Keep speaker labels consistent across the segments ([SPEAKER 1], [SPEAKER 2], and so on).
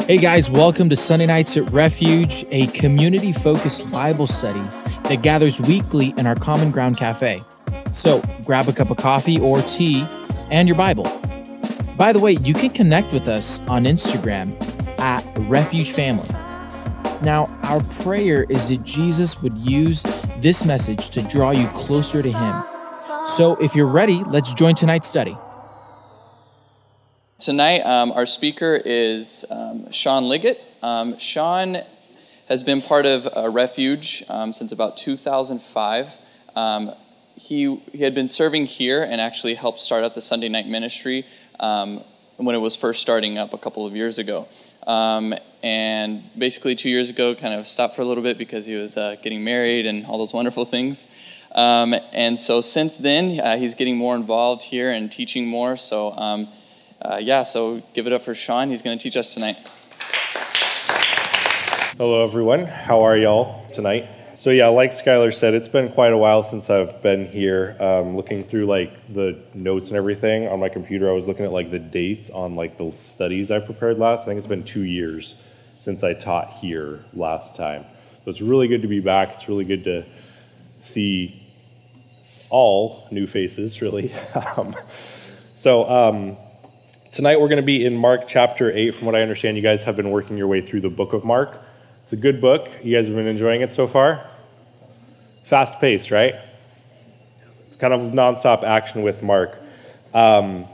[SPEAKER 1] Hey guys, welcome to Sunday Nights at Refuge, a community-focused Bible study that gathers weekly in our Common Ground Cafe. So grab a cup of coffee or tea and your Bible. By the way, you can connect with us on Instagram at Refuge Family. Now, our prayer is that Jesus would use this message to draw you closer to Him. So if you're ready, let's join tonight's study.
[SPEAKER 2] Tonight, our speaker is Sean Liggett. Sean has been part of Refuge since about 2005. He had been serving here and actually helped start out the Sunday night ministry when it was first starting up a couple of years ago. And basically 2 years ago, kind of stopped for a little bit because he was getting married and all those wonderful things. And so since then, he's getting more involved here and teaching more. So so give it up for Sean. He's going to teach us tonight.
[SPEAKER 3] Hello, everyone. How are y'all tonight? So like Skylar said, it's been quite a while since I've been here. Looking through the notes and everything on my computer, I was looking at the dates on the studies I prepared last. I think it's been 2 years since I taught here last time. So it's really good to be back. It's really good to see all new faces, really. Tonight we're going to be in Mark chapter 8. From what I understand, you guys have been working your way through the book of Mark. It's a good book. You guys have been enjoying it so far? Fast-paced, right? It's kind of nonstop action with Mark. The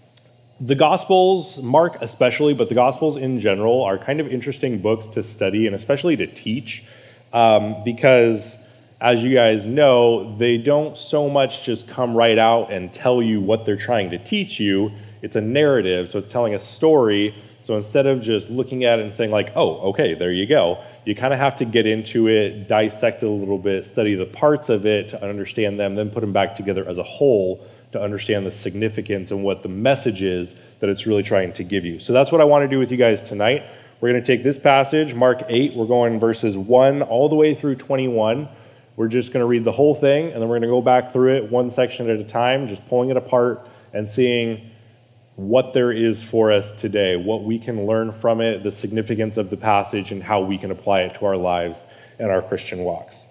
[SPEAKER 3] Gospels, Mark especially, but the Gospels in general are kind of interesting books to study and especially to teach because, as you guys know, they don't so much just come right out and tell you what they're trying to teach you. It's a narrative, so it's telling a story. So instead of just looking at it and saying oh, okay, there you go, you kind of have to get into it, dissect it a little bit, study the parts of it to understand them, then put them back together as a whole to understand the significance and what the message is that it's really trying to give you. So that's what I want to do with you guys tonight. We're going to take this passage, Mark 8, we're going verses 1 all the way through 21. We're just going to read the whole thing, and then we're going to go back through it one section at a time, just pulling it apart and seeing what there is for us today, what we can learn from it, the significance of the passage, and how we can apply it to our lives and our Christian walks.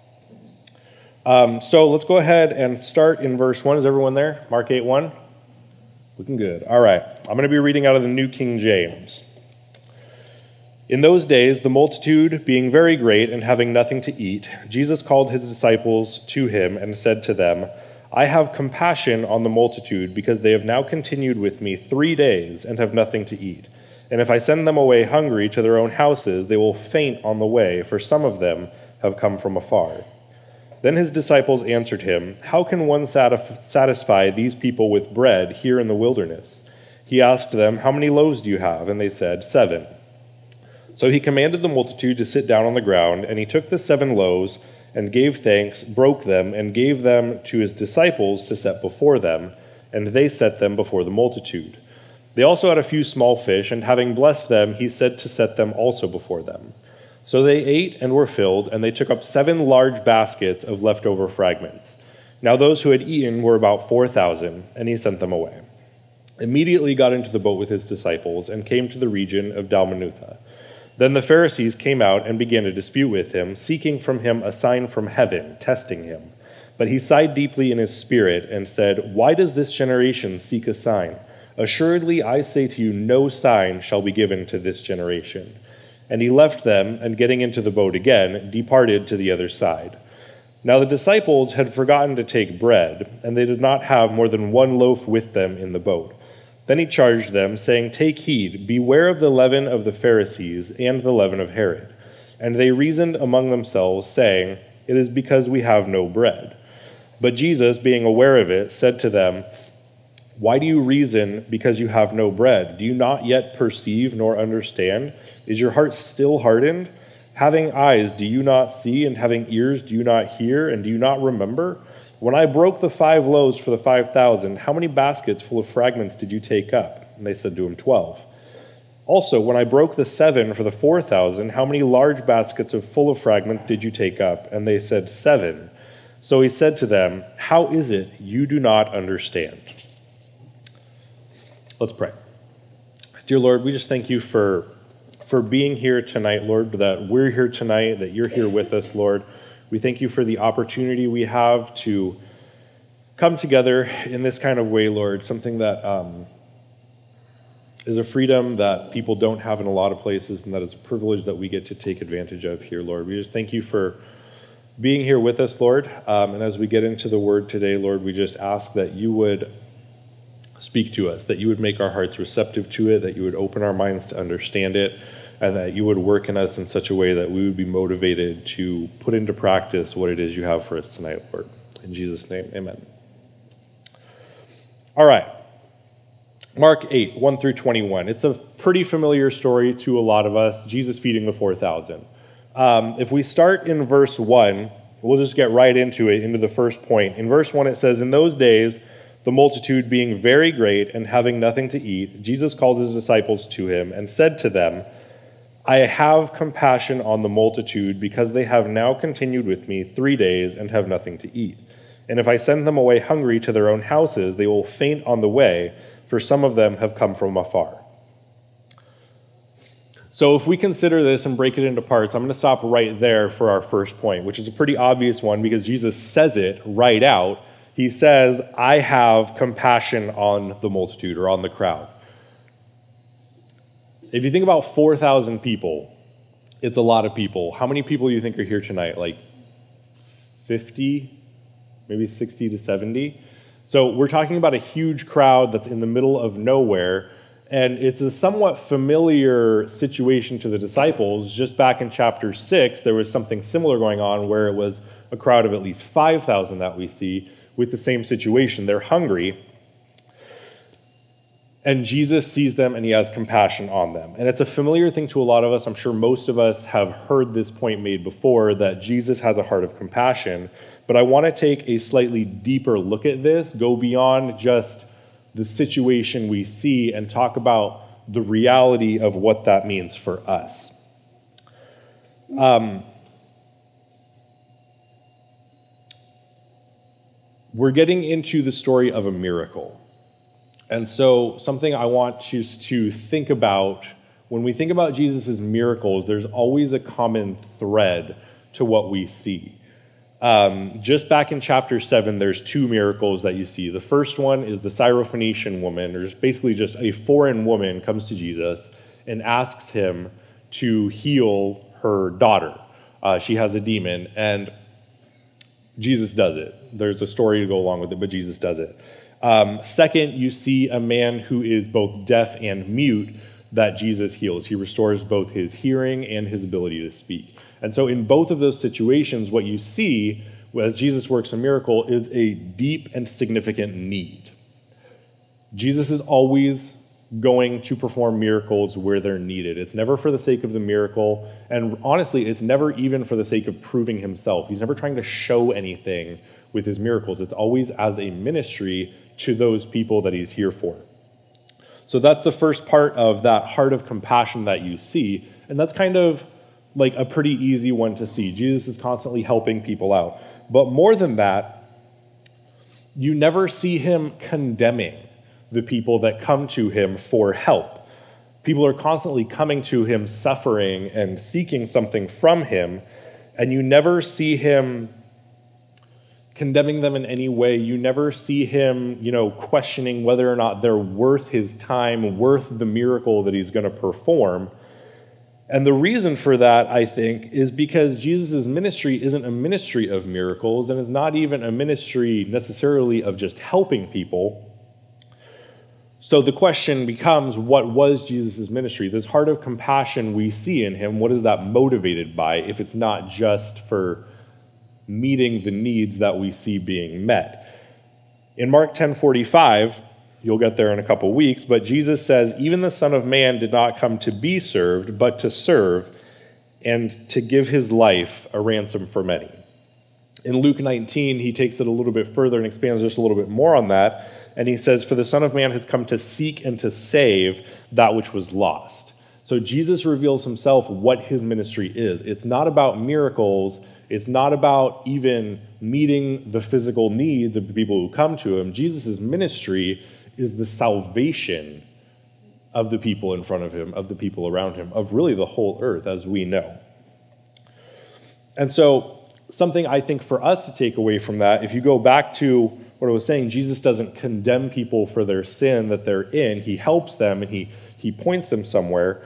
[SPEAKER 3] So let's go ahead and start in verse 1. Is everyone there? Mark 8:1? Looking good. All right. I'm going to be reading out of the New King James. In those days, the multitude being very great and having nothing to eat, Jesus called his disciples to him and said to them, I have compassion on the multitude because they have now continued with me 3 days and have nothing to eat. And if I send them away hungry to their own houses, they will faint on the way, for some of them have come from afar. Then his disciples answered him, How can one satisfy these people with bread here in the wilderness? He asked them, How many loaves do you have? And they said, 7. So he commanded the multitude to sit down on the ground, and he took the 7 loaves and gave thanks, broke them, and gave them to his disciples to set before them, and they set them before the multitude. They also had a few small fish, and having blessed them, he said to set them also before them. So they ate and were filled, and they took up 7 large baskets of leftover fragments. Now those who had eaten were about 4,000, and he sent them away. Immediately got into the boat with his disciples, and came to the region of Dalmanutha. Then the Pharisees came out and began to dispute with him, seeking from him a sign from heaven, testing him. But he sighed deeply in his spirit and said, Why does this generation seek a sign? Assuredly, I say to you, no sign shall be given to this generation. And he left them, and getting into the boat again, departed to the other side. Now the disciples had forgotten to take bread, and they did not have more than 1 loaf with them in the boat. Then he charged them, saying, Take heed, beware of the leaven of the Pharisees and the leaven of Herod. And they reasoned among themselves, saying, It is because we have no bread. But Jesus, being aware of it, said to them, Why do you reason because you have no bread? Do you not yet perceive nor understand? Is your heart still hardened? Having eyes, do you not see? And having ears, do you not hear? And do you not remember? When I broke the 5 loaves for the 5,000, how many baskets full of fragments did you take up? And they said to him, 12. Also, when I broke the 7 for the 4,000, how many large baskets full of fragments did you take up? And they said, 7. So he said to them, How is it you do not understand? Let's pray. Dear Lord, we just thank you for for being here tonight, Lord, that we're here tonight, that you're here with us, Lord. We thank you for the opportunity we have to come together in this kind of way, Lord, something that is a freedom that people don't have in a lot of places, and that is a privilege that we get to take advantage of here, Lord. We just thank you for being here with us, Lord. And as we get into the word today, Lord, we just ask that you would speak to us, that you would make our hearts receptive to it, that you would open our minds to understand it, and that you would work in us in such a way that we would be motivated to put into practice what it is you have for us tonight, Lord. In Jesus' name, amen. All right. Mark 8, 1 through 21. It's a pretty familiar story to a lot of us, Jesus feeding the 4,000. If we start in verse 1, we'll just get right into it, into the first point. In verse 1, it says, "In those days, the multitude being very great and having nothing to eat, Jesus called his disciples to him and said to them, 'I have compassion on the multitude because they have now continued with me 3 days and have nothing to eat. And if I send them away hungry to their own houses, they will faint on the way, for some of them have come from afar.'" So if we consider this and break it into parts, I'm going to stop right there for our first point, which is a pretty obvious one because Jesus says it right out. He says, "I have compassion on the multitude," or on the crowd. If you think about 4,000 people, it's a lot of people. How many people do you think are here tonight? Like 50, maybe 60 to 70? So we're talking about a huge crowd that's in the middle of nowhere, and it's a somewhat familiar situation to the disciples. Just back in chapter 6, there was something similar going on where it was a crowd of at least 5,000 that we see with the same situation. They're hungry, and Jesus sees them and he has compassion on them. And it's a familiar thing to a lot of us. I'm sure most of us have heard this point made before, that Jesus has a heart of compassion. But I want to take a slightly deeper look at this, go beyond just the situation we see, and talk about the reality of what that means for us. We're getting into the story of a miracle. And so something I want you to think about, when we think about Jesus' miracles, there's always a common thread to what we see. Just back in chapter 7, there's 2 miracles that you see. The first one is the Syrophoenician woman, or basically just a foreign woman, comes to Jesus and asks him to heal her daughter. She has a demon, and Jesus does it. There's a story to go along with it, but Jesus does it. Second, you see a man who is both deaf and mute that Jesus heals. He restores both his hearing and his ability to speak. And so in both of those situations, what you see as Jesus works a miracle is a deep and significant need. Jesus is always going to perform miracles where they're needed. It's never for the sake of the miracle, and honestly, it's never even for the sake of proving himself. He's never trying to show anything with his miracles. It's always as a ministry to those people that he's here for. So that's the first part of that heart of compassion that you see, and that's kind of like a pretty easy one to see. Jesus is constantly helping people out. But more than that, you never see him condemning the people that come to him for help. People are constantly coming to him, suffering and seeking something from him, and you never see him condemning them in any way. You never see him, questioning whether or not they're worth his time, worth the miracle that he's going to perform. And the reason for that, I think, is because Jesus' ministry isn't a ministry of miracles, and is not even a ministry necessarily of just helping people. So the question becomes, what was Jesus' ministry? This heart of compassion we see in him, what is that motivated by, if it's not just for meeting the needs that we see being met? In Mark 10:45, you'll get there in a couple weeks, but Jesus says, "Even the Son of Man did not come to be served, but to serve, and to give his life a ransom for many." In Luke 19, he takes it a little bit further and expands just a little bit more on that, and he says, "For the Son of Man has come to seek and to save that which was lost." So Jesus reveals himself what his ministry is. It's not about miracles. It's not about even meeting the physical needs of the people who come to him. Jesus' ministry is the salvation of the people in front of him, of the people around him, of really the whole earth as we know. And so something I think for us to take away from that, if you go back to what I was saying, Jesus doesn't condemn people for their sin that they're in. He helps them and he points them somewhere.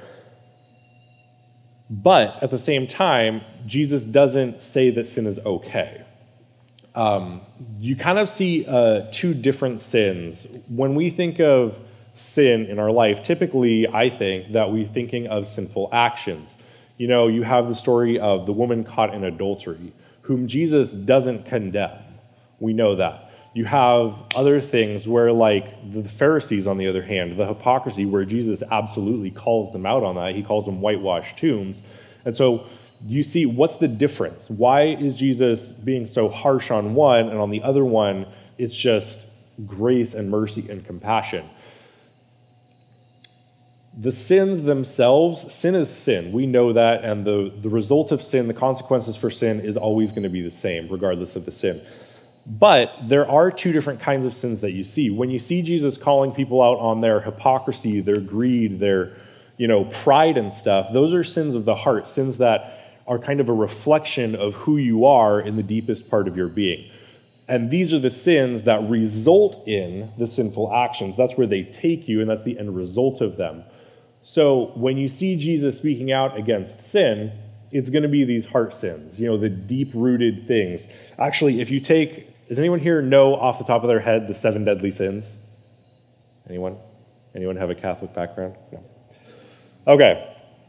[SPEAKER 3] But at the same time, Jesus doesn't say that sin is okay. You kind of see two different sins. When we think of sin in our life, typically I think that we're thinking of sinful actions. You know, you have the story of the woman caught in adultery, whom Jesus doesn't condemn. We know that. You have other things where, like the Pharisees, on the other hand, the hypocrisy, where Jesus absolutely calls them out on that. He calls them whitewashed tombs. And so you see, what's the difference? Why is Jesus being so harsh on one, and on the other one, it's just grace and mercy and compassion? The sins themselves, sin is sin. We know that, and the result of sin, the consequences for sin, is always going to be the same, regardless of the sin. But there are two different kinds of sins that you see. When you see Jesus calling people out on their hypocrisy, their greed, their pride and stuff, those are sins of the heart, sins that are kind of a reflection of who you are in the deepest part of your being. And these are the sins that result in the sinful actions. That's where they take you, and that's the end result of them. So when you see Jesus speaking out against sin, it's going to be these heart sins, the deep-rooted things. Actually, if you take, does anyone here know off the top of their head the 7 deadly sins? Anyone? Anyone have a Catholic background? No. Okay.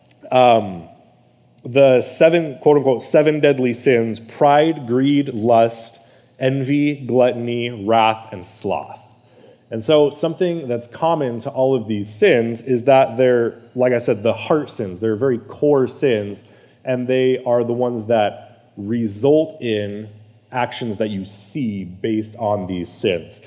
[SPEAKER 3] The 7, quote-unquote, 7 deadly sins: pride, greed, lust, envy, gluttony, wrath, and sloth. And so something that's common to all of these sins is that they're, like I said, the heart sins. They're very core sins, and they are the ones that result in actions that you see based on these sins.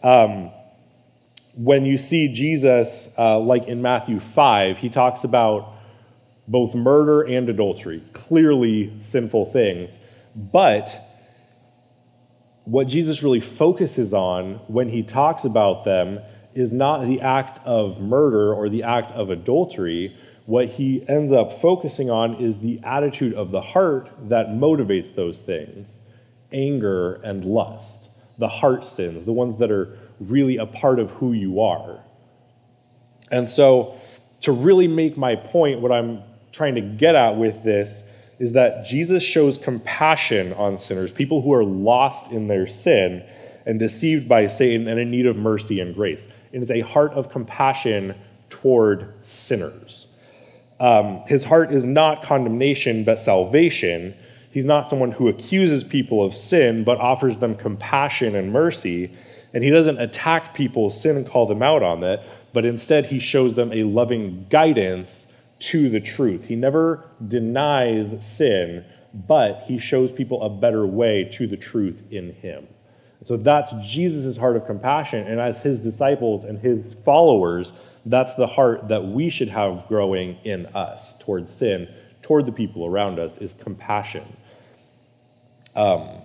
[SPEAKER 3] When you see Jesus, like in Matthew 5, he talks about both murder and adultery, clearly sinful things, but what Jesus really focuses on when he talks about them is not the act of murder or the act of adultery. What he ends up focusing on is the attitude of the heart that motivates those things: anger and lust, the heart sins, the ones that are really a part of who you are. And so, to really make my point, what I'm trying to get at with this is that Jesus shows compassion on sinners, people who are lost in their sin and deceived by Satan and in need of mercy and grace. It is a heart of compassion toward sinners. His heart is not condemnation, but salvation. He's not someone who accuses people of sin, but offers them compassion and mercy. And he doesn't attack people's sin and call them out on it, but instead he shows them a loving guidance to the truth. He never denies sin, but he shows people a better way to the truth in him. So that's Jesus' heart of compassion, and as his disciples and his followers, that's the heart that we should have growing in us toward sin, toward the people around us, is compassion. We'll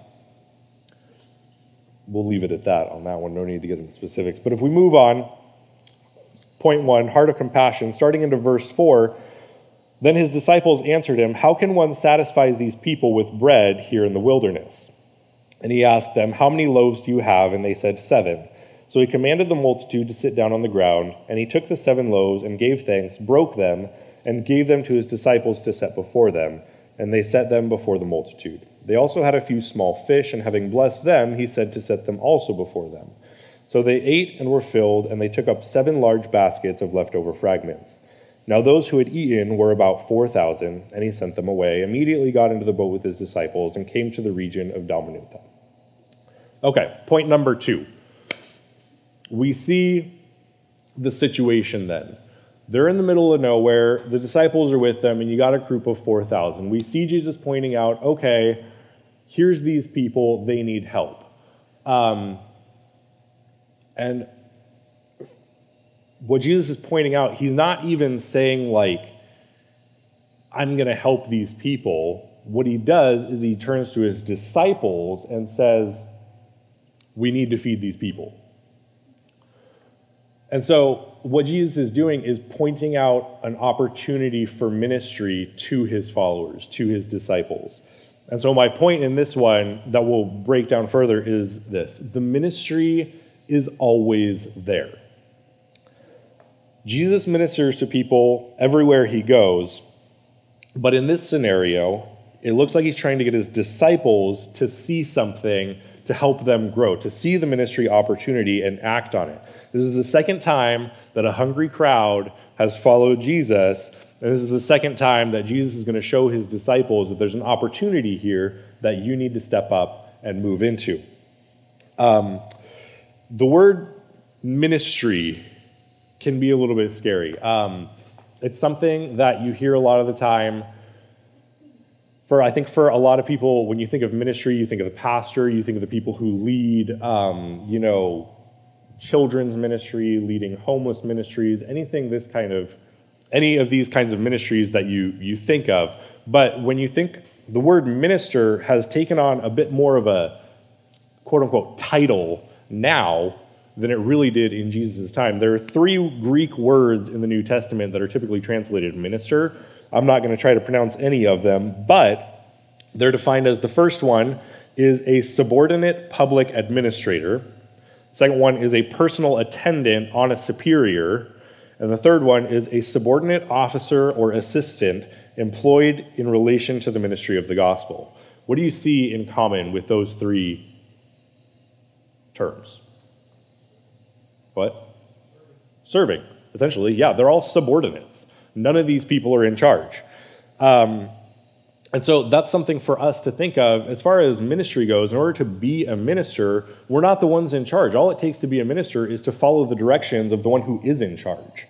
[SPEAKER 3] leave it at that on that one. No need to get into specifics. But if we move on, point 1, heart of compassion, starting into verse 4, then his disciples answered him, "How can one satisfy these people with bread here in the wilderness?" And he asked them, "How many loaves do you have?" And they said, 7. So he commanded the multitude to sit down on the ground, and he took the 7 loaves and gave thanks, broke them, and gave them to his disciples to set before them. And they set them before the multitude. They also had a few small fish, and having blessed them, he said to set them also before them. So they ate and were filled, and they took up 7 large baskets of leftover fragments. Now those who had eaten were about 4,000, and he sent them away, immediately got into the boat with his disciples, and came to the region of Dalmanutha. Okay, point number 2. We see the situation then. They're in the middle of nowhere, the disciples are with them, and you got a group of 4,000. We see Jesus pointing out, okay, here's these people, they need help. And what Jesus is pointing out, he's not even saying like, I'm going to help these people. What he does is he turns to his disciples and says, we need to feed these people. And so what Jesus is doing is pointing out an opportunity for ministry to his followers, to his disciples. And so my point in this one that we'll break down further is this: the ministry is always there. Jesus ministers to people everywhere he goes, but in this scenario, it looks like he's trying to get his disciples to see something to help them grow, to see the ministry opportunity and act on it. This is the second time that a hungry crowd has followed Jesus, and this is the second time that Jesus is going to show his disciples that there's an opportunity here that you need to step up and move into. The word ministry can be a little bit scary. It's something that you hear a lot of the time. I think for a lot of people, when you think of ministry, you think of the pastor, you think of the people who lead, children's ministry, leading homeless ministries, any of these kinds of ministries that you think of. But when you think, the word minister has taken on a bit more of a quote-unquote title now than it really did in Jesus' time. There are 3 Greek words in the New Testament that are typically translated minister. I'm not going to try to pronounce any of them, but they're defined as: the first one is a subordinate public administrator. Second one is a personal attendant on a superior. And the third one is a subordinate officer or assistant employed in relation to the ministry of the gospel. What do you see in common with those 3 terms? What? Serving, essentially. Yeah, they're all subordinates. None of these people are in charge. And so that's something for us to think of as far as ministry goes. In order to be a minister, we're not the ones in charge. All it takes to be a minister is to follow the directions of the one who is in charge.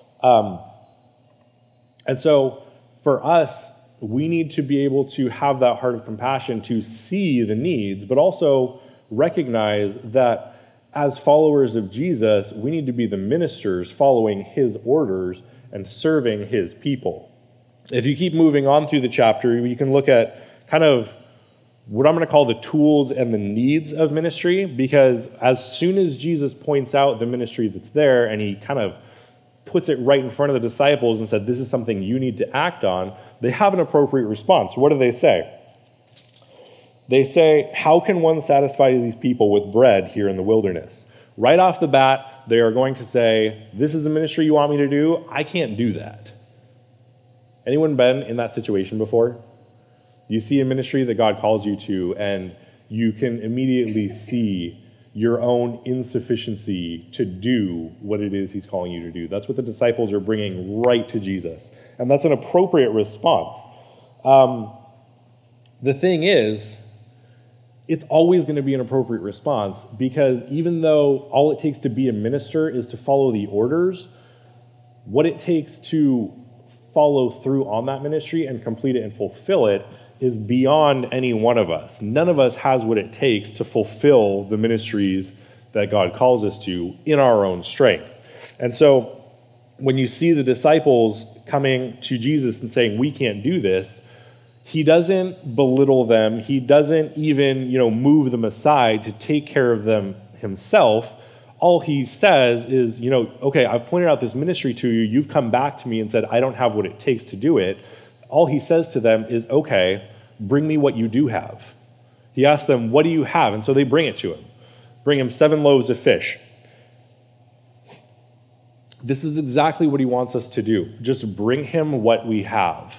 [SPEAKER 3] And so for us, we need to be able to have that heart of compassion to see the needs, but also recognize that as followers of Jesus, we need to be the ministers following his orders and serving his people. If you keep moving on through the chapter, you can look at kind of what I'm going to call the tools and the needs of ministry, because as soon as Jesus points out the ministry that's there and he kind of puts it right in front of the disciples and said, this is something you need to act on, they have an appropriate response. What do they say? They say, how can one satisfy these people with bread here in the wilderness? Right off the bat, they are going to say, this is a ministry you want me to do? I can't do that. Anyone been in that situation before? You see a ministry that God calls you to, and you can immediately see your own insufficiency to do what it is he's calling you to do. That's what the disciples are bringing right to Jesus. And that's an appropriate response. The thing is, it's always going to be an appropriate response, because even though all it takes to be a minister is to follow the orders, what it takes to follow through on that ministry and complete it and fulfill it is beyond any one of us. None of us has what it takes to fulfill the ministries that God calls us to in our own strength. And so when you see the disciples coming to Jesus and saying, we can't do this, he doesn't belittle them. He doesn't even, move them aside to take care of them himself. All he says is, okay, I've pointed out this ministry to you. You've come back to me and said, I don't have what it takes to do it. All he says to them is, okay, bring me what you do have. He asks them, what do you have? And so they bring it to him. Bring him 7 loaves of fish. This is exactly what he wants us to do. Just bring him what we have.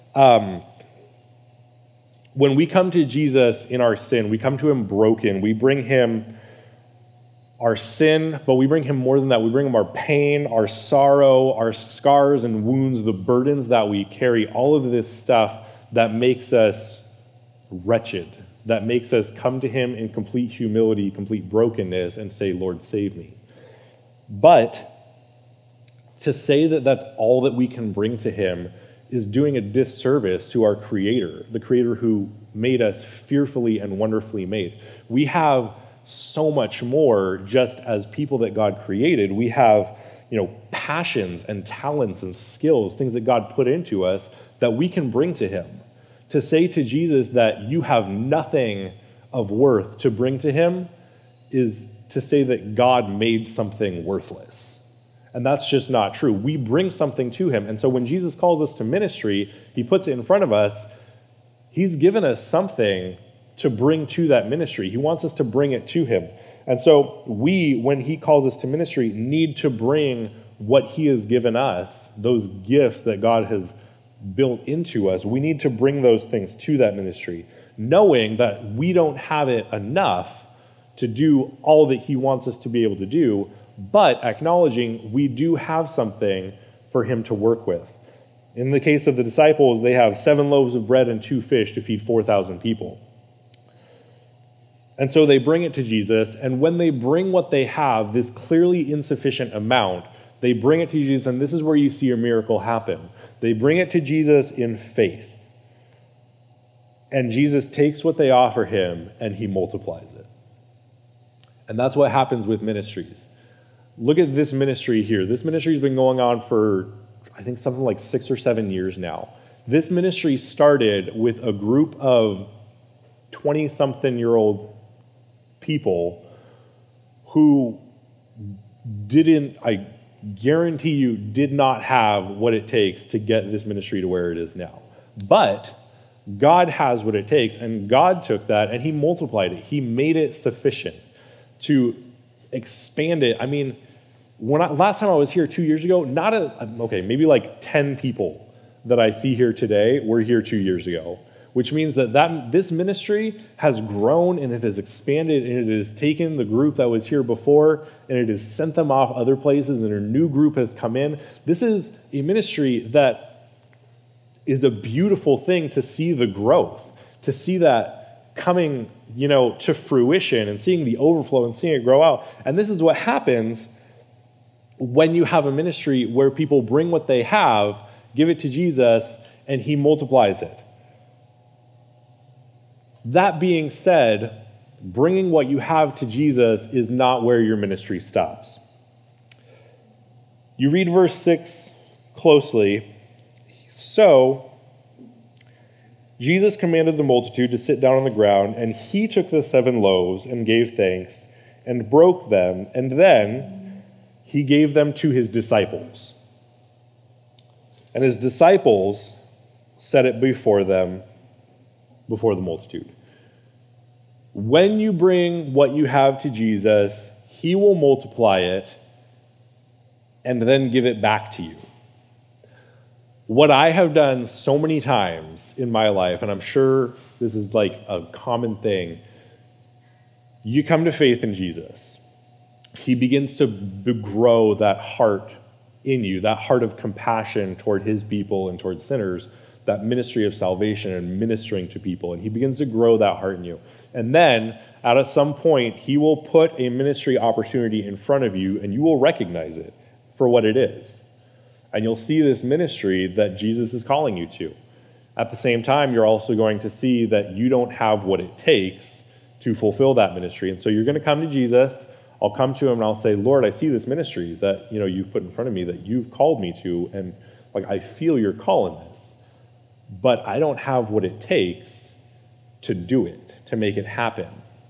[SPEAKER 3] When we come to Jesus in our sin, we come to him broken. We bring him our sin, but we bring him more than that. We bring him our pain, our sorrow, our scars and wounds, the burdens that we carry, all of this stuff that makes us wretched, that makes us come to him in complete humility, complete brokenness, and say, Lord, save me. But to say that that's all that we can bring to him is doing a disservice to our Creator, the Creator who made us fearfully and wonderfully made. We have so much more just as people that God created. We have, passions and talents and skills, things that God put into us that we can bring to him. To say to Jesus that you have nothing of worth to bring to him is to say that God made something worthless. And that's just not true. We bring something to him. And so when Jesus calls us to ministry, he puts it in front of us. He's given us something to bring to that ministry. He wants us to bring it to him. And so we, when he calls us to ministry, need to bring what he has given us, those gifts that God has built into us. We need to bring those things to that ministry, knowing that we don't have it enough to do all that he wants us to be able to do, but acknowledging we do have something for him to work with. In the case of the disciples, they have 7 loaves of bread and 2 fish to feed 4,000 people. And so they bring it to Jesus, and when they bring what they have, this clearly insufficient amount, they bring it to Jesus, and this is where you see a miracle happen. They bring it to Jesus in faith. And Jesus takes what they offer him, and he multiplies it. And that's what happens with ministries. Look at this ministry here. This ministry has been going on for, I think, something like 6 or 7 years now. This ministry started with a group of 20-something-year-old people who didn't, I guarantee you, did not have what it takes to get this ministry to where it is now. But God has what it takes, and God took that and he multiplied it. He made it sufficient to expand it. I mean, last time I was here 2 years ago, maybe like 10 people that I see here today were here 2 years ago, which means that this ministry has grown and it has expanded and it has taken the group that was here before and it has sent them off other places and a new group has come in. This is a ministry that is a beautiful thing to see the growth, to see that coming, to fruition and seeing the overflow and seeing it grow out. And this is what happens when you have a ministry where people bring what they have, give it to Jesus, and he multiplies it. That being said, bringing what you have to Jesus is not where your ministry stops. You read verse 6 closely. So, Jesus commanded the multitude to sit down on the ground, and he took the 7 loaves and gave thanks and broke them, and then he gave them to his disciples. And his disciples set it before them, before the multitude. When you bring what you have to Jesus, he will multiply it and then give it back to you. What I have done so many times in my life, and I'm sure this is like a common thing, you come to faith in Jesus. He begins to grow that heart in you, that heart of compassion toward his people and toward sinners, that ministry of salvation and ministering to people. And he begins to grow that heart in you. And then, at some point, he will put a ministry opportunity in front of you, and you will recognize it for what it is. And you'll see this ministry that Jesus is calling you to. At the same time, you're also going to see that you don't have what it takes to fulfill that ministry. And so you're going to come to Jesus. I'll come to him and I'll say, Lord, I see this ministry that you've put in front of me, that you've called me to, and I feel your call in this. But I don't have what it takes to do it, to make it happen.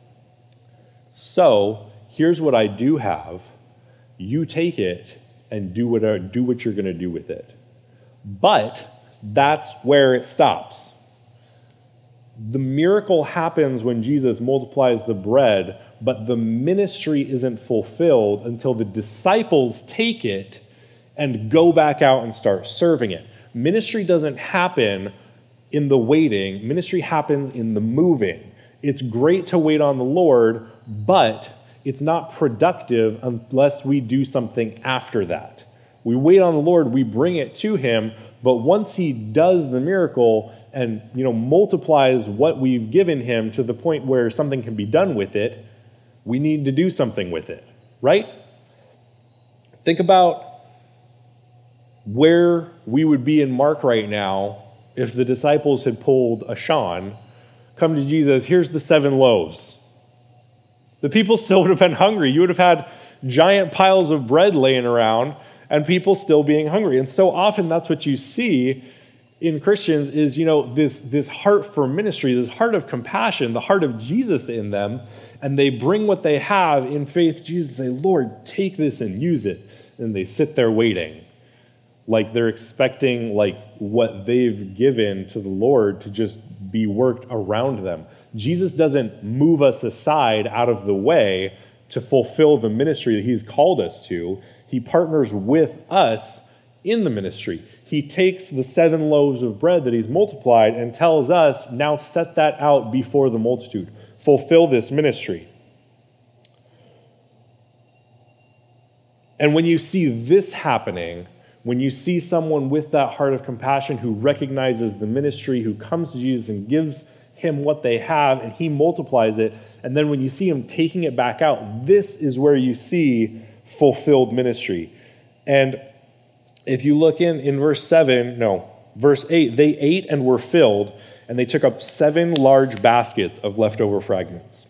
[SPEAKER 3] So here's what I do have. You take it and do what you're going to do with it. But that's where it stops. The miracle happens when Jesus multiplies the bread, but the ministry isn't fulfilled until the disciples take it and go back out and start serving it. Ministry doesn't happen in the waiting. Ministry happens in the moving. It's great to wait on the Lord, but it's not productive unless we do something after that. We wait on the Lord, we bring it to him, but once he does the miracle and multiplies what we've given him to the point where something can be done with it, we need to do something with it, right? Think about where we would be in Mark right now if the disciples had pulled a Sean, come to Jesus, here's the 7 loaves. The people still would have been hungry. You would have had giant piles of bread laying around and people still being hungry. And so often that's what you see in Christians is, this heart for ministry, this heart of compassion, the heart of Jesus in them, and they bring what they have in faith to Jesus and say, Lord, take this and use it. and they sit there waiting. Like they're expecting like what they've given to the Lord to just be worked around them. Jesus doesn't move us aside out of the way to fulfill the ministry that he's called us to. He partners with us in the ministry. He takes the 7 loaves of bread that he's multiplied and tells us, now set that out before the multitude. Fulfill this ministry. And when you see this happening, when you see someone with that heart of compassion who recognizes the ministry, who comes to Jesus and gives him what they have, and he multiplies it, and then when you see him taking it back out, this is where you see fulfilled ministry. And if you look in verse 8, they ate and were filled, and they took up 7 large baskets of leftover fragments.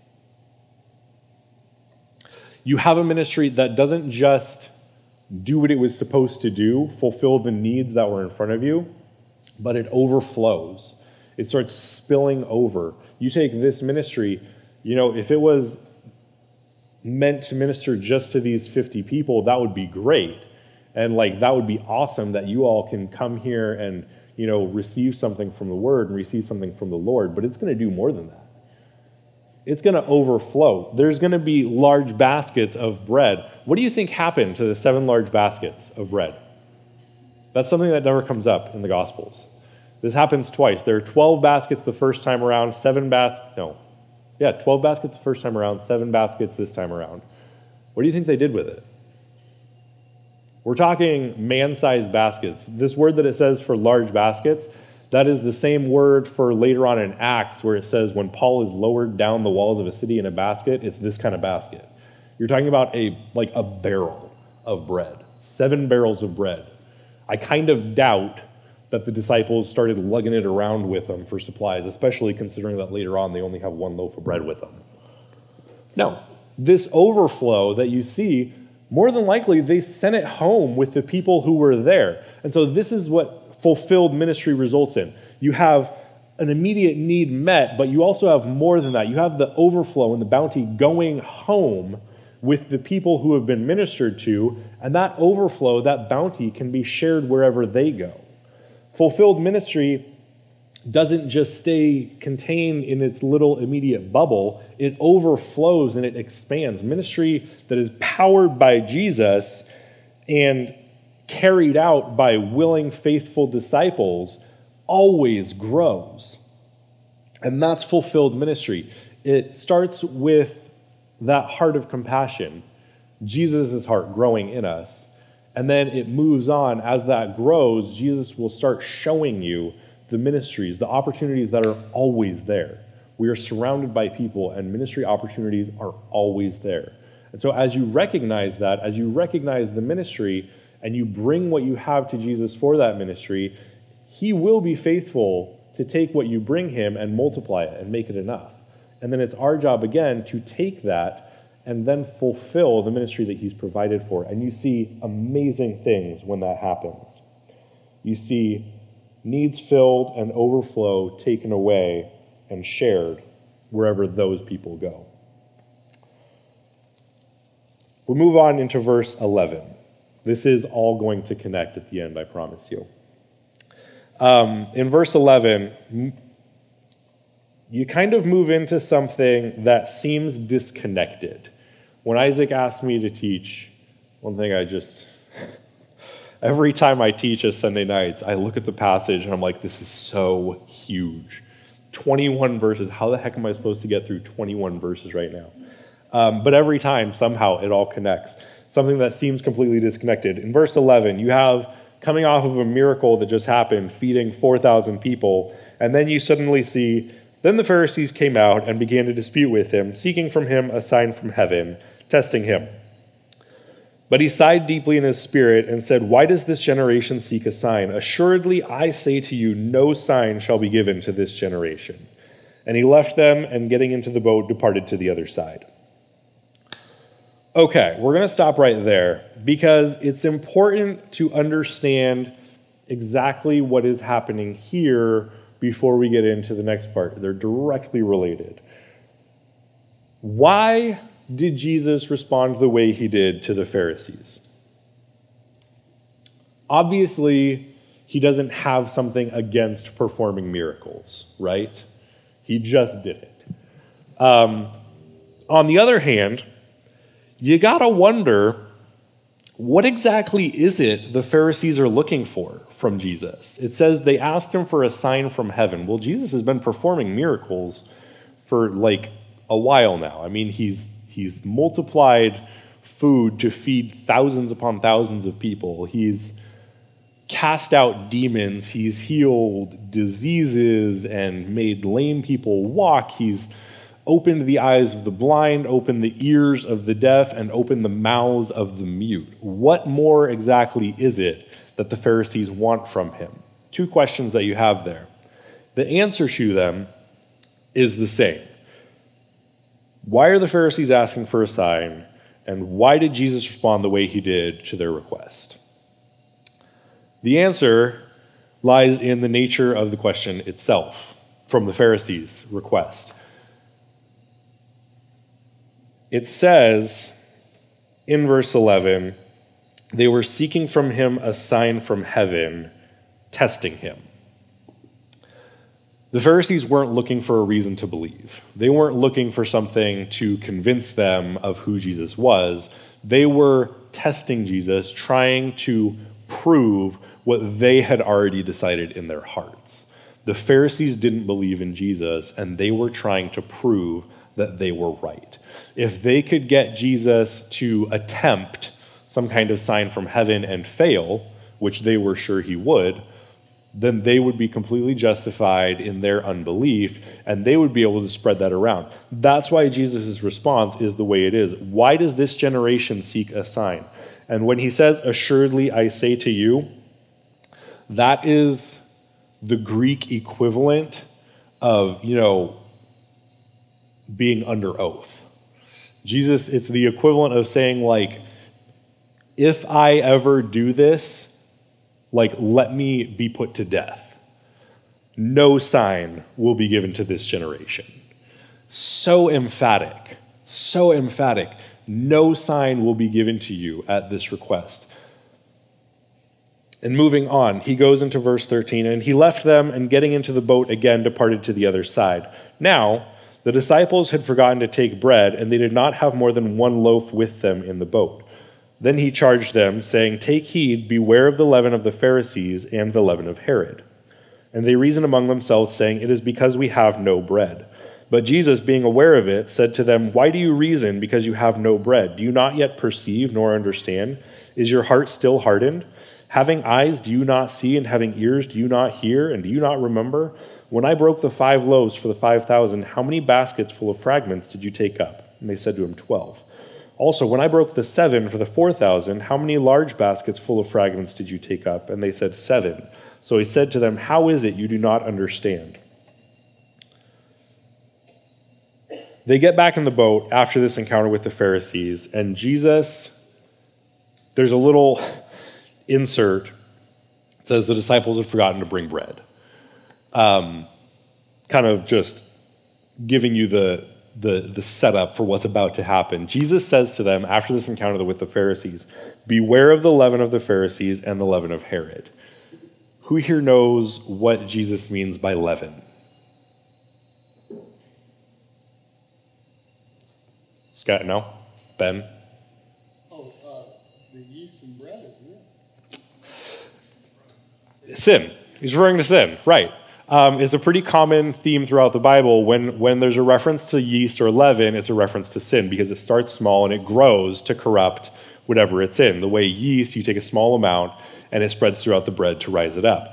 [SPEAKER 3] You have a ministry that doesn't just do what it was supposed to do, fulfill the needs that were in front of you, but it overflows. It starts spilling over. You take this ministry, if it was meant to minister just to these 50 people, that would be great. And that would be awesome that you all can come here and, receive something from the Word and receive something from the Lord, but it's going to do more than that. It's going to overflow. There's going to be large baskets of bread. What do you think happened to the 7 large baskets of bread? That's something that never comes up in the Gospels. This happens twice. There are 12 baskets the first time around, 12 baskets the first time around, 7 baskets this time around. What do you think they did with it? We're talking man-sized baskets. This word that it says for large baskets, that is the same word for later on in Acts where it says when Paul is lowered down the walls of a city in a basket, it's this kind of basket. You're talking about a barrel of bread, 7 barrels of bread. I kind of doubt that the disciples started lugging it around with them for supplies, especially considering that later on they only have 1 loaf of bread with them. Now, this overflow that you see, more than likely they sent it home with the people who were there. And so this is what fulfilled ministry results in. You have an immediate need met, but you also have more than that. You have the overflow and the bounty going home with the people who have been ministered to, and that overflow, that bounty, can be shared wherever they go. Fulfilled ministry doesn't just stay contained in its little immediate bubble. It overflows and it expands. Ministry that is powered by Jesus and carried out by willing, faithful disciples always grows. And that's fulfilled ministry. It starts with that heart of compassion, Jesus' heart growing in us. And then it moves on. As that grows, Jesus will start showing you the ministries, the opportunities that are always there. We are surrounded by people, and ministry opportunities are always there. And so as you recognize that, as you recognize the ministry, and you bring what you have to Jesus for that ministry, he will be faithful to take what you bring him and multiply it and make it enough. And then it's our job again to take that and then fulfill the ministry that he's provided for. And you see amazing things when that happens. You see needs filled and overflow taken away and shared wherever those people go. We move on into verse 11. This is all going to connect at the end, I promise you. In verse 11, you kind of move into something that seems disconnected. When Isaac asked me to teach, one thing every time I teach a Sunday nights, I look at the passage and I'm like, this is so huge. 21 verses, how the heck am I supposed to get through 21 verses right now? But every time, somehow, it all connects. Something that seems completely disconnected. In verse 11, you have coming off of a miracle that just happened, feeding 4,000 people, and then you suddenly see, then the Pharisees came out and began to dispute with him, seeking from him a sign from heaven, testing him. But he sighed deeply in his spirit and said, "Why does this generation seek a sign? Assuredly, I say to you, no sign shall be given to this generation." And he left them, and getting into the boat, departed to the other side. Okay, we're going to stop right there because it's important to understand exactly what is happening here before we get into the next part. They're directly related. Why did Jesus respond the way he did to the Pharisees? Obviously, he doesn't have something against performing miracles, right? He just did it. On the other hand, you gotta wonder, what exactly is it the Pharisees are looking for from Jesus? It says they asked him for a sign from heaven. Well, Jesus has been performing miracles for like a while now. I mean, he's multiplied food to feed thousands upon thousands of people. He's cast out demons. He's healed diseases and made lame people walk. He's opened the eyes of the blind, opened the ears of the deaf, and opened the mouths of the mute. What more exactly is it that the Pharisees want from him? Two questions that you have there. The answer to them is the same. Why are the Pharisees asking for a sign, and why did Jesus respond the way he did to their request? The answer lies in the nature of the question itself from the Pharisees' request. It says in verse 11, they were seeking from him a sign from heaven, testing him. The Pharisees weren't looking for a reason to believe. They weren't looking for something to convince them of who Jesus was. They were testing Jesus, trying to prove what they had already decided in their hearts. The Pharisees didn't believe in Jesus, and they were trying to prove that they were right. If they could get Jesus to attempt some kind of sign from heaven and fail, which they were sure he would, then they would be completely justified in their unbelief, and they would be able to spread that around. That's why Jesus' response is the way it is. Why does this generation seek a sign? And when he says, assuredly I say to you, that is the Greek equivalent of, being under oath. Jesus, it's the equivalent of saying, like, if I ever do this, like, let me be put to death. No sign will be given to this generation. So emphatic, so emphatic. No sign will be given to you at this request. And moving on, he goes into verse 13, and he left them, and getting into the boat again, departed to the other side. Now, the disciples had forgotten to take bread, and they did not have more than one loaf with them in the boat. Then he charged them, saying, take heed, beware of the leaven of the Pharisees and the leaven of Herod. And they reasoned among themselves, saying, it is because we have no bread. But Jesus, being aware of it, said to them, why do you reason because you have no bread? Do you not yet perceive nor understand? Is your heart still hardened? Having eyes, do you not see? And having ears, do you not hear? And do you not remember? When I broke the 5 loaves for the 5,000, how many baskets full of fragments did you take up? And they said to him, 12. Also, when I broke the 7 for the 4,000, how many large baskets full of fragments did you take up? And they said, 7. So he said to them, how is it you do not understand? They get back in the boat after this encounter with the Pharisees, and Jesus, there's a little insert. It says the disciples had forgotten to bring bread. Kind of just giving you the setup for what's about to happen. Jesus says to them after this encounter with the Pharisees, beware of the leaven of the Pharisees and the leaven of Herod. Who here knows what Jesus means by leaven? Scott, no? Ben?
[SPEAKER 4] The yeast and bread, isn't it?
[SPEAKER 3] Sin. He's referring to sin, right. It's a pretty common theme throughout the Bible. When there's a reference to yeast or leaven, it's a reference to sin because it starts small and it grows to corrupt whatever it's in. The way yeast, you take a small amount and it spreads throughout the bread to rise it up.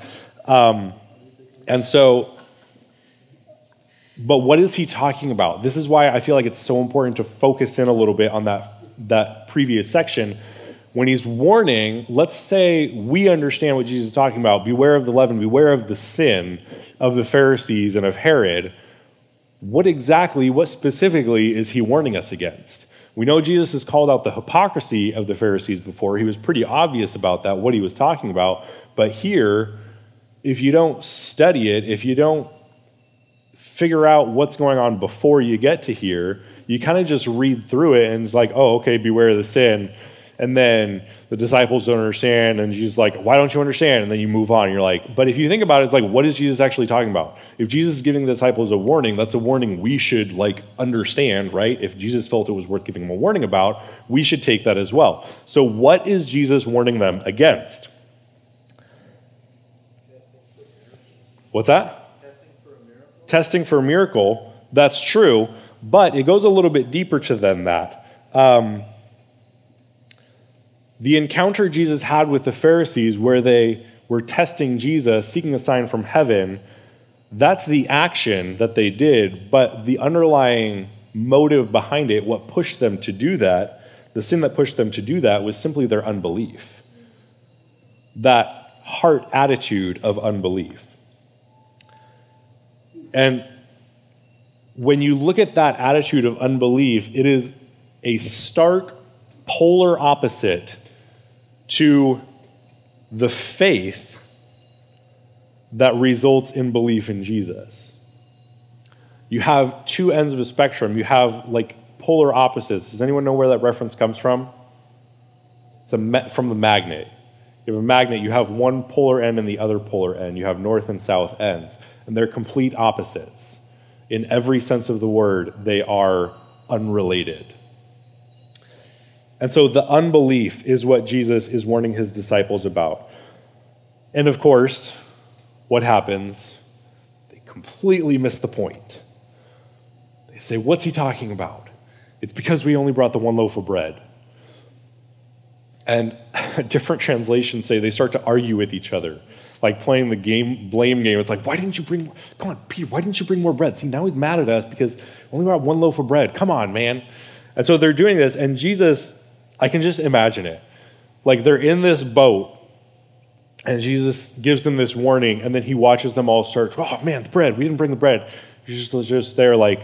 [SPEAKER 3] But what is he talking about? This is why I feel like it's so important to focus in a little bit on that previous section. When he's warning, let's say we understand what Jesus is talking about. Beware of the leaven, beware of the sin of the Pharisees and of Herod. What specifically is he warning us against? We know Jesus has called out the hypocrisy of the Pharisees before. He was pretty obvious about that, what he was talking about. But here, if you don't study it, if you don't figure out what's going on before you get to here, you kind of just read through it and it's like, oh, okay, beware of the sin. And then the disciples don't understand, and Jesus is like, why don't you understand? And then you move on. And you're like, but if you think about it, it's like, what is Jesus actually talking about? If Jesus is giving the disciples a warning, that's a warning we should understand, right? If Jesus felt it was worth giving them a warning about, we should take that as well. So what is Jesus warning them against? What's that? Testing for a miracle. That's true, but it goes a little bit deeper to than that. The encounter Jesus had with the Pharisees where they were testing Jesus, seeking a sign from heaven, that's the action that they did, but the underlying motive behind it, what pushed them to do that, the sin that pushed them to do that was simply their unbelief. That heart attitude of unbelief. And when you look at that attitude of unbelief, it is a stark, polar opposite to the faith that results in belief in Jesus. You have two ends of a spectrum. You have polar opposites. Does anyone know where that reference comes from? It's from the magnet. You have a magnet, you have one polar end and the other polar end. You have north and south ends, and they're complete opposites. In every sense of the word, they are unrelated. And so the unbelief is what Jesus is warning his disciples about. And of course, what happens? They completely miss the point. They say, what's he talking about? It's because we only brought the one loaf of bread. And different translations say they start to argue with each other, like playing the blame game. It's like, why didn't you bring, come on, Peter, why didn't you bring more bread? See, now he's mad at us because we only brought one loaf of bread. Come on, man. And so they're doing this, and Jesus, I can just imagine it. They're in this boat, and Jesus gives them this warning, and then he watches them all start, oh man, the bread, we didn't bring the bread. He's just there have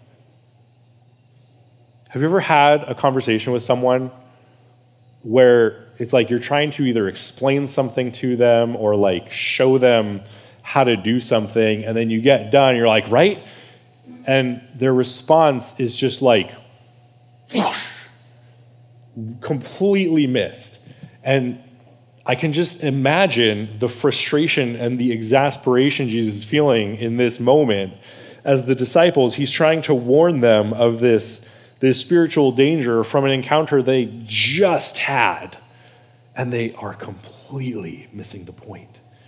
[SPEAKER 3] you ever had a conversation with someone where it's like you're trying to either explain something to them or show them how to do something, and then you get done, you're like, right? And their response is just completely missed. And I can just imagine the frustration and the exasperation Jesus is feeling in this moment as the disciples, he's trying to warn them of this spiritual danger from an encounter they just had, and they are completely missing the point.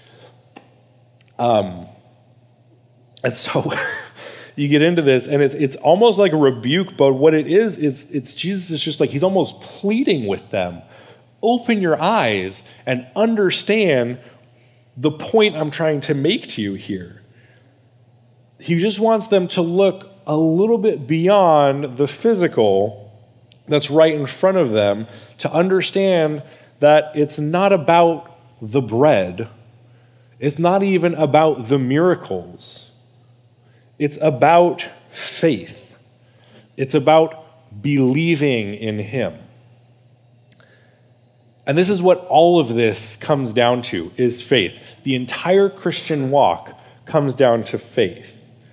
[SPEAKER 3] And so you get into this, and it's almost like a rebuke, but what it is, it's Jesus is just he's almost pleading with them. Open your eyes and understand the point I'm trying to make to you here. He just wants them to look a little bit beyond the physical that's right in front of them to understand that it's not about the bread. It's not even about the miracles. It's about faith. It's about believing in him. And this is what all of this comes down to, is faith. The entire Christian walk comes down to faith.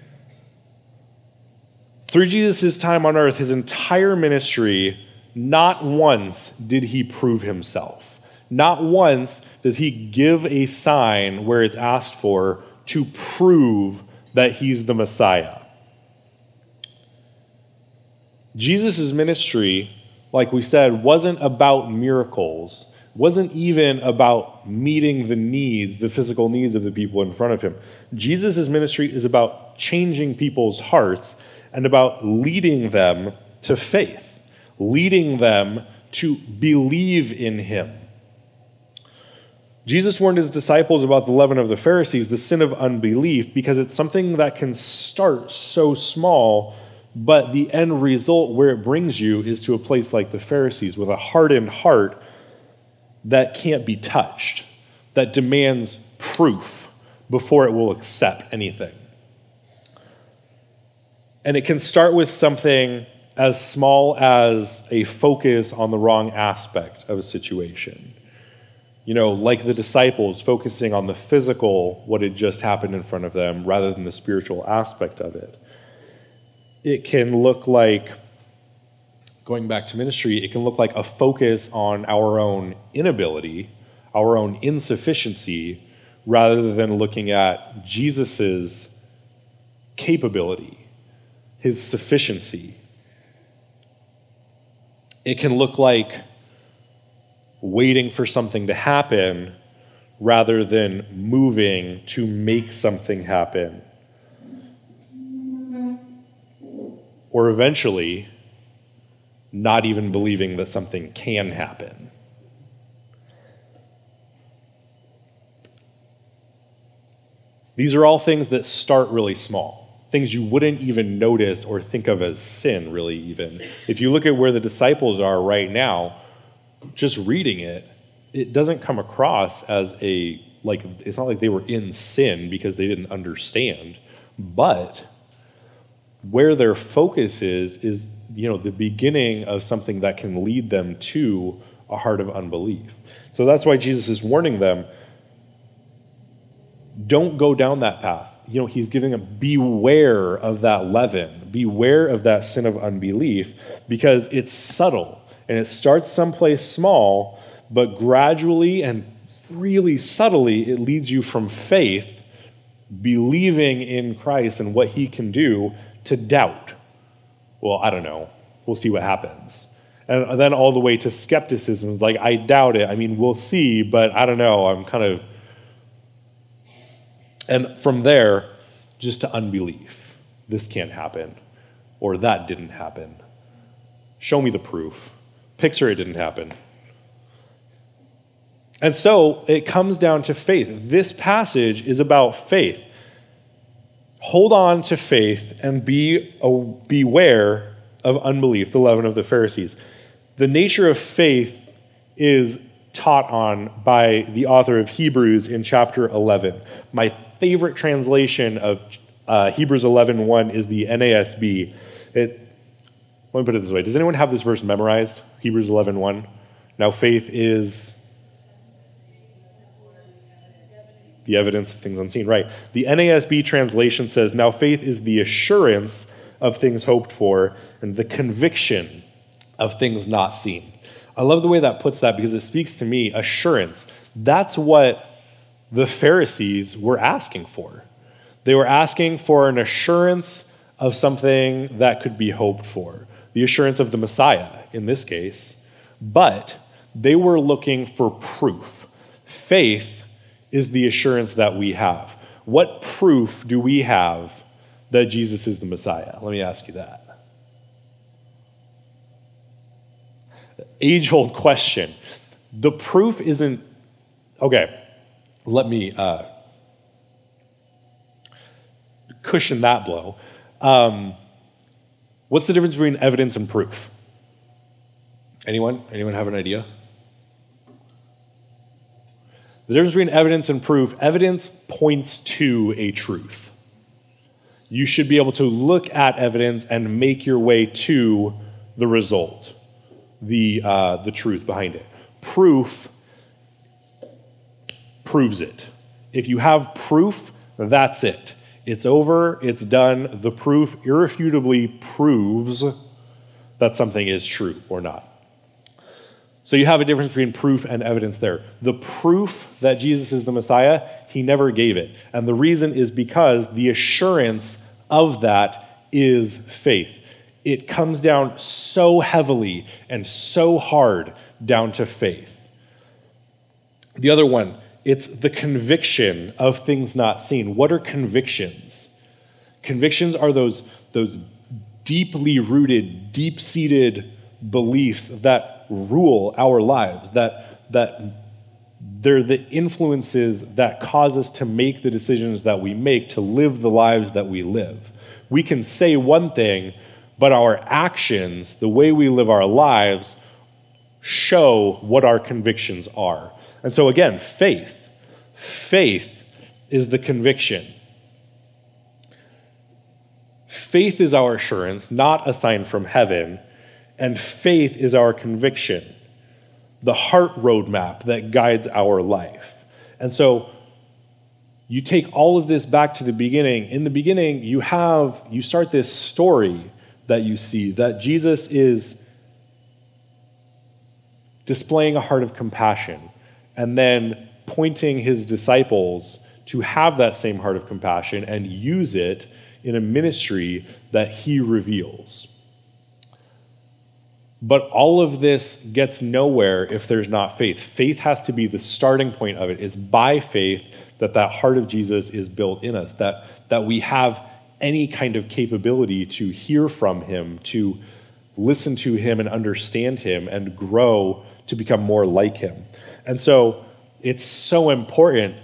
[SPEAKER 3] Through Jesus' time on earth, his entire ministry, not once did he prove himself. Not once does he give a sign where it's asked for to prove that he's the Messiah. Jesus' ministry, like we said, wasn't about miracles, wasn't even about meeting the needs, the physical needs of the people in front of him. Jesus' ministry is about changing people's hearts and about leading them to faith, leading them to believe in him. Jesus warned his disciples about the leaven of the Pharisees, the sin of unbelief, because it's something that can start so small, but the end result where it brings you is to a place like the Pharisees with a hardened heart that can't be touched, that demands proof before it will accept anything. And it can start with something as small as a focus on the wrong aspect of a situation. Like the disciples focusing on the physical, what had just happened in front of them, rather than the spiritual aspect of it. It can look like going back to ministry, it can look like a focus on our own inability, our own insufficiency, rather than looking at Jesus's capability, his sufficiency. It can look like waiting for something to happen rather than moving to make something happen. Or eventually, not even believing that something can happen. These are all things that start really small, things you wouldn't even notice or think of as sin, really, even. If you look at where the disciples are right now, just reading it, it doesn't come across as it's not like they were in sin because they didn't understand, but where their focus is the beginning of something that can lead them to a heart of unbelief. So that's why Jesus is warning them, don't go down that path. He's giving them, beware of that leaven, beware of that sin of unbelief, because it's subtle, and it starts someplace small, but gradually and really subtly, it leads you from faith, believing in Christ and what he can do, to doubt. Well, I don't know. We'll see what happens. And then all the way to skepticism. It's like, I doubt it. I mean, we'll see, but I don't know. And from there, just to unbelief. This can't happen. Or that didn't happen. Show me the proof. Picture it didn't happen. And so it comes down to faith. This passage is about faith. Hold on to faith and beware of unbelief, the leaven of the Pharisees. The nature of faith is taught on by the author of Hebrews in chapter 11. My favorite translation of Hebrews 11:1 is the NASB. Let me put it this way. Does anyone have this verse memorized? Hebrews 11:1. Now faith is the evidence of things unseen. Right. The NASB translation says, now faith is the assurance of things hoped for and the conviction of things not seen. I love the way that puts that because it speaks to me, assurance. That's what the Pharisees were asking for. They were asking for an assurance of something that could be hoped for, the assurance of the Messiah in this case, but they were looking for proof. Faith is the assurance that we have. What proof do we have that Jesus is the Messiah? Let me ask you that. Age-old question. The proof isn't... Okay, let me cushion that blow. What's the difference between evidence and proof? Anyone? Anyone have an idea? The difference between evidence and proof, evidence points to a truth. You should be able to look at evidence and make your way to the result, the truth behind it. Proof proves it. If you have proof, that's it. It's over, it's done. The proof irrefutably proves that something is true or not. So you have a difference between proof and evidence there. The proof that Jesus is the Messiah, he never gave it. And the reason is because the assurance of that is faith. It comes down so heavily and so hard down to faith. The other one, it's the conviction of things not seen. What are convictions? Convictions are those deeply rooted, deep-seated beliefs that rule our lives, that they're the influences that cause us to make the decisions that we make, to live the lives that we live. We can say one thing, but our actions, the way we live our lives, show what our convictions are. And so again, faith is the conviction. Faith is our assurance, not a sign from heaven, and faith is our conviction, the heart roadmap that guides our life. And so you take all of this back to the beginning. In the beginning, you start this story that you see, that Jesus is displaying a heart of compassion, and then pointing his disciples to have that same heart of compassion and use it in a ministry that he reveals. But all of this gets nowhere if there's not faith. Faith has to be the starting point of it. It's by faith that heart of Jesus is built in us, that we have any kind of capability to hear from him, to listen to him and understand him and grow to become more like him. And so it's so important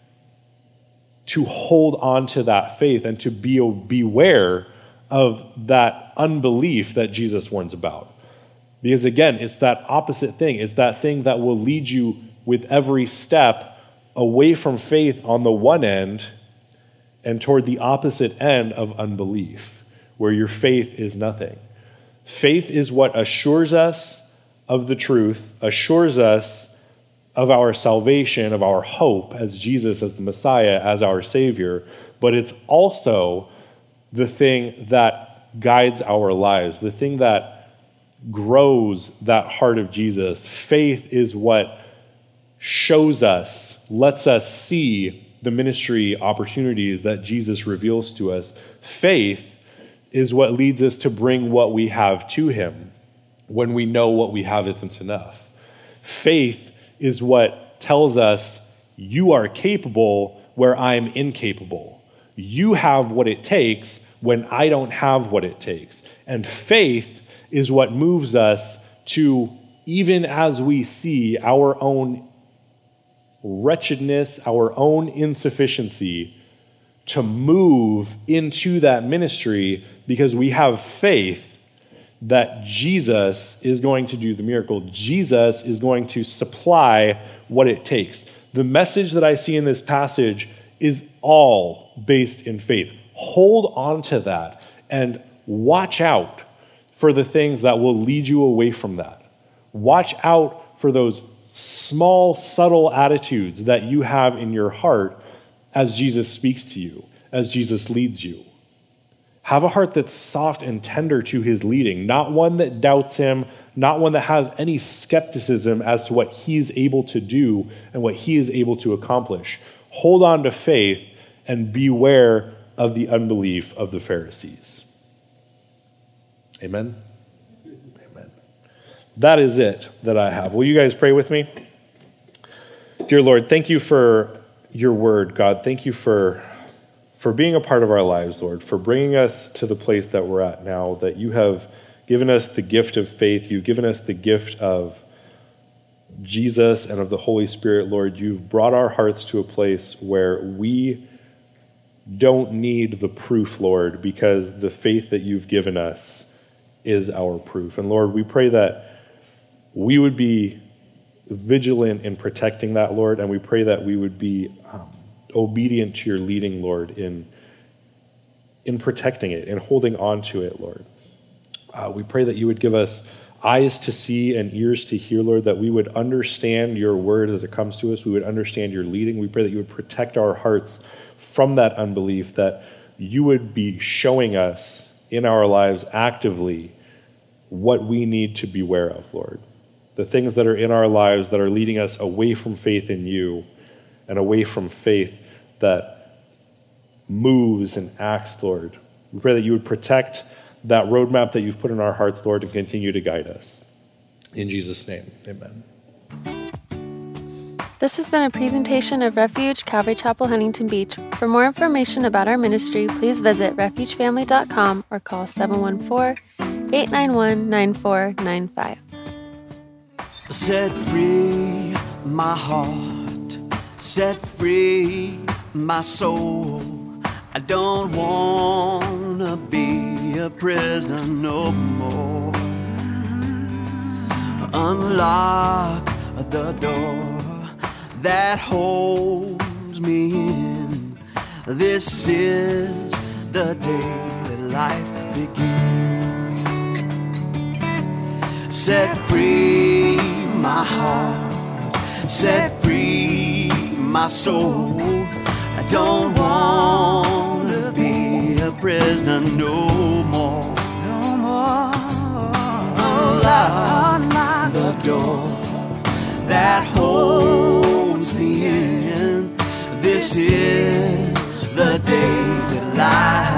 [SPEAKER 3] to hold on to that faith and to beware of that unbelief that Jesus warns about. Because again, it's that opposite thing. It's that thing that will lead you with every step away from faith on the one end and toward the opposite end of unbelief, where your faith is nothing. Faith is what assures us of the truth, assures us of our salvation, of our hope as Jesus, as the Messiah, as our Savior, but it's also the thing that guides our lives, the thing that grows that heart of Jesus. Faith is what shows us, lets us see the ministry opportunities that Jesus reveals to us. Faith is what leads us to bring what we have to him when we know what we have isn't enough. Faith is what tells us you are capable where I'm incapable. You have what it takes when I don't have what it takes. And faith is what moves us to, even as we see our own wretchedness, our own insufficiency, to move into that ministry because we have faith that Jesus is going to do the miracle. Jesus is going to supply what it takes. The message that I see in this passage is all based in faith. Hold on to that and watch out for the things that will lead you away from that. Watch out for those small, subtle attitudes that you have in your heart as Jesus speaks to you, as Jesus leads you. Have a heart that's soft and tender to his leading, not one that doubts him, not one that has any skepticism as to what he's able to do and what he is able to accomplish. Hold on to faith and beware of the unbelief of the Pharisees. Amen? Amen. That is it that I have. Will you guys pray with me? Dear Lord, thank you for your word, God. Thank you for being a part of our lives, Lord, for bringing us to the place that we're at now, that you have given us the gift of faith. You've given us the gift of Jesus and of the Holy Spirit, Lord. You've brought our hearts to a place where we don't need the proof, Lord, because the faith that you've given us is our proof. And Lord, we pray that we would be vigilant in protecting that, Lord, and we pray that we would be obedient to your leading, Lord, in protecting it and holding on to it, Lord. We pray that you would give us eyes to see and ears to hear, Lord, that we would understand your word as it comes to us. We would understand your leading. We pray that you would protect our hearts from that unbelief, that you would be showing us in our lives actively what we need to beware of, Lord. The things that are in our lives that are leading us away from faith in you and away from faith that moves and acts, Lord. We pray that you would protect that roadmap that you've put in our hearts, Lord, and continue to guide us. In Jesus' name, amen.
[SPEAKER 5] This has been a presentation of Refuge Calvary Chapel, Huntington Beach. For more information about our ministry, please visit refugefamily.com or call 714-891-9495.
[SPEAKER 6] Set free my heart, set free my soul. I don't want to be a prisoner no more. Unlock the door that holds me in. This is the day that life begins. Set free my heart, set free my soul. I don't want to be a prisoner no more. No more. Unlock the door that holds me in. This is the day that lies